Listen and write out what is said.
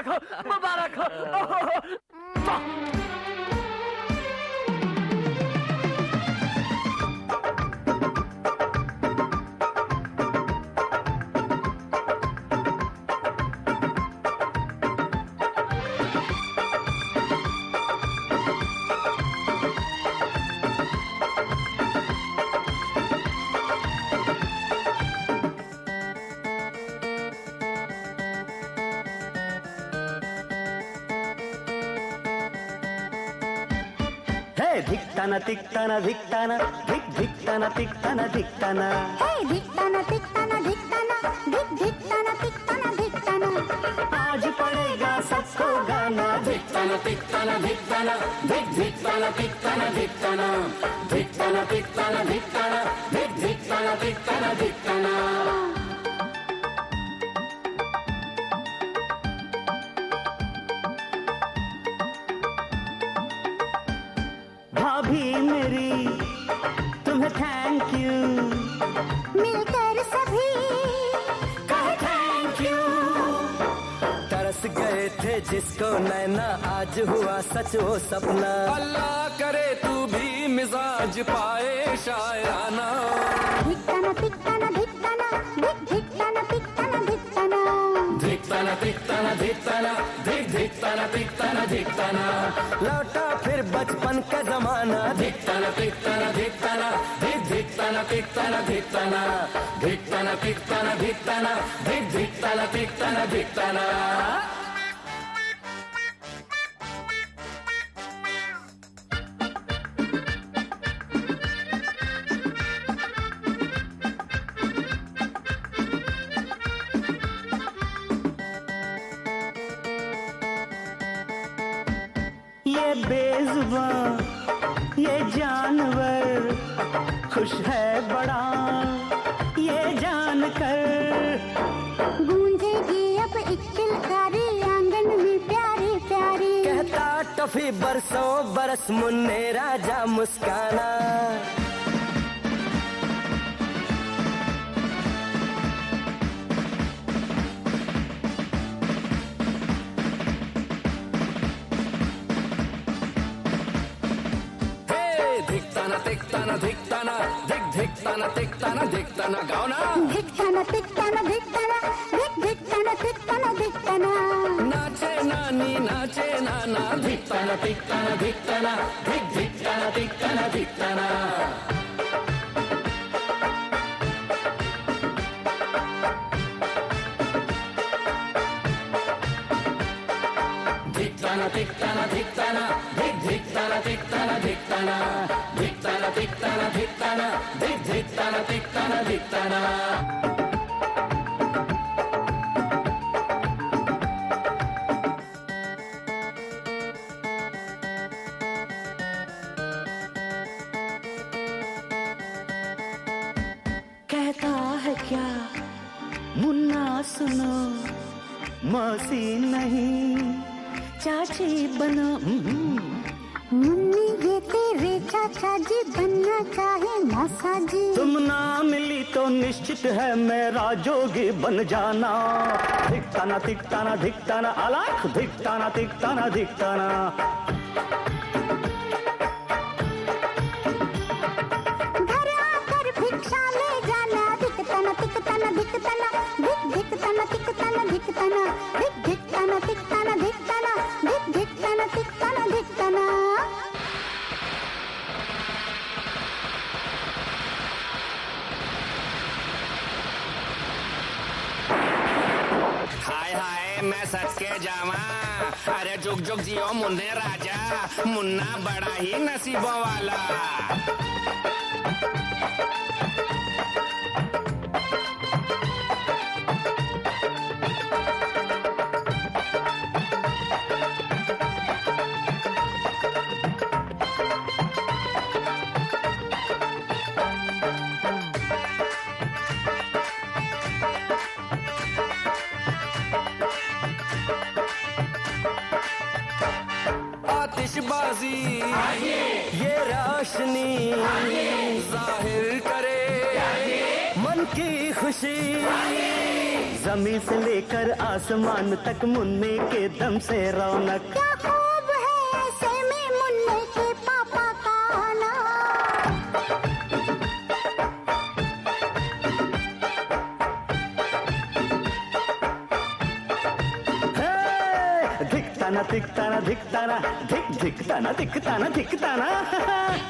मुबारक हो, मुबारक हो। धिक्ताना तिक्ताना धिक्ताना धिक धिक्ताना तिक्ताना धिक्ताना हे धिक्ताना तिक्ताना धिक्ताना धिक धिक्ताना तिक्ताना धिक्ताना आज पड़ेगा सबको गाना धिक्ताना तिक्ताना धिक्ताना धिक धिक्ताना तिक्ताना धिक्ताना धिक्ताना तिक्ताना धिक्ताना धिक धिक्ताना तिक्ताना धिक्ताना। भाभी मेरी तुम्हें थैंक यू, मिलकर सभी कहे थैंक यू। तरस गए थे जिसको नैना आज हुआ सच वो सपना। अल्लाह करे तू भी मिजाज पाए शायराना। धिक्ताना तिक्ताना धिक्ताना धिक धिक्ताना तिक्ताना धिक्ताना धिक्ताना तिक्ताना धिक्ताना धिक धिक्ताना तिक्ताना धिक्ताना। लौटा फिर बचपन का जमाना धिक्ताना तिक्ताना धिक्ताना धिक धिक्ताना तिक्ताना धिक्ताना धिक्ताना तिक्ताना धिक्ताना धिक धिक्ताना तिक्ताना धिक्ताना। ये बेजुबान ये जानवर खुश है बड़ा ये जानकर। गूंजेगी अब एक किलकारी आंगन में प्यारी प्यारी। कहता टफी बरसों बरस मुन्ने राजा मुस्काना। धिक्ताना तिक्ताना धिक्ताना धिक धिक्ताना तिक्ताना धिक्ताना। गाओ ना। धिक्ताना तिक्ताना धिक्ताना धिक धिक्ताना तिक्ताना धिक्ताना। नाचे नानी नाचे नाना। धिक्ताना तिक्ताना धिक्ताना धिक धिक्ताना तिक्ताना धिक्ताना। धिक्ताना तिक्ताना धिक्ताना धिक धिक्ताना तिक्ताना धिक्ताना धिक्ताना तिक्ताना धिक्ताना धिक धिक्ताना तिक्ताना धिक्ताना। कहता है क्या मुन्ना सुनो मौसी नहीं चाची बनो। मुन्नी ये तेरे चाचा जी बनना चाहे मौसा जी। तुम ना मिली तो निश्चित है मेरा जोगी बन जाना। धिक्ताना तिक्ताना धिक्ताना अलख धिक्ताना तिक्ताना धिक्ताना। घर आकर भिक्षा ले जाना। धिक्ताना तिक्ताना धिक्ताना धिक धिक्ताना तिक्ताना धिक्ताना धिक धिक्ताना तिक्ताना धिक्ताना धिक धिक्ताना तिक्ताना धिक्ताना। हाय हाय मैं सच के जावा। अरे जुग जुग जियो मुन्ने राजा। मुन्ना बड़ा ही नसीबों वाला। आतिशबाजी ये रोशनी जाहिर करे मन की खुशी, जमीन से लेकर आसमान तक मुन्ने के दम से रौनक। क्या खूब है ऐसे में मुन्ने के पापा का आना। धिकताना धिकताना धिकताना धिक धिकताना धिकताना धिकताना।